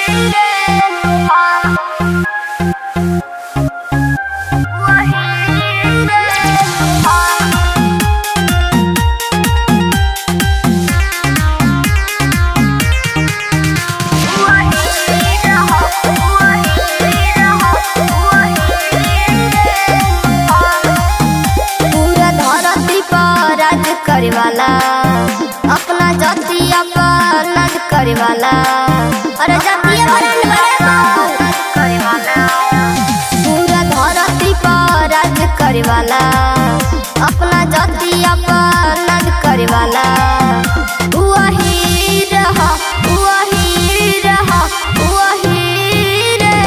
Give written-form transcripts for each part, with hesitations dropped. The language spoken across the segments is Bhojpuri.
करे वाला अपना जातिया पर नाज करे वाला अरे जातिया पर नाज करे वाला पूरा धरती पर राज करे वाला अपना जातिया पर नाज करे वाला वही रहा वही रहा वही रे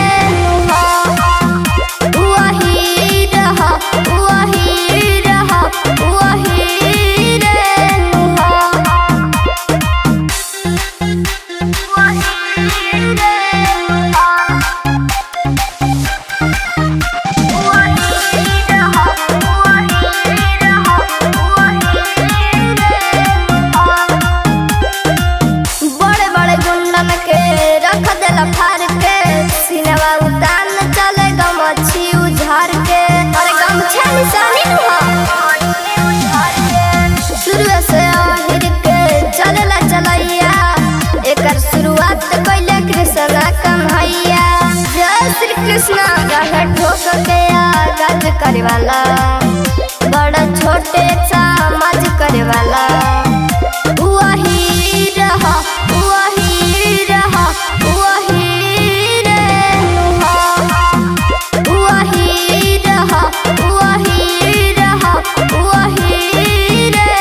वही रहा वही रहा वही शुरुआत कैले कृष्णा कन्हैया जय श्री कृष्णा गाना ठोक के आगाज करे वाला बड़ा छोटे समाज करे वाला वही रहा वही रहा वही रे वही रहा वही रहा वही रे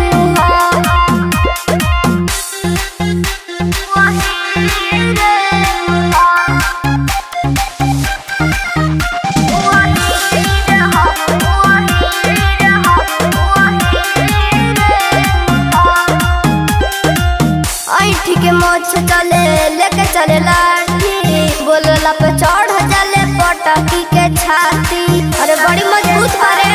के मोछ चले लेके चले लाठी बोलला पे चढ़ जाले पटकी के छाती अरे बड़ी मजबूत करे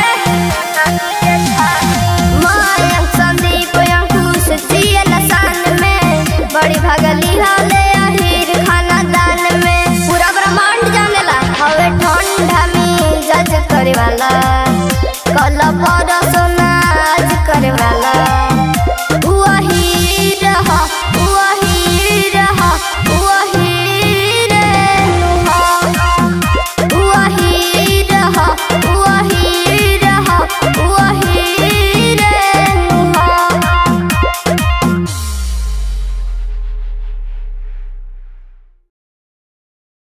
मायंक संदीप अंकुश जिए लसान में बड़ी भागली हाले अहिर खाना दान में पूरा ब्रह्मांड जानेला हवे ठंडा में जज करे वाला कल पर सोनाज करे वाला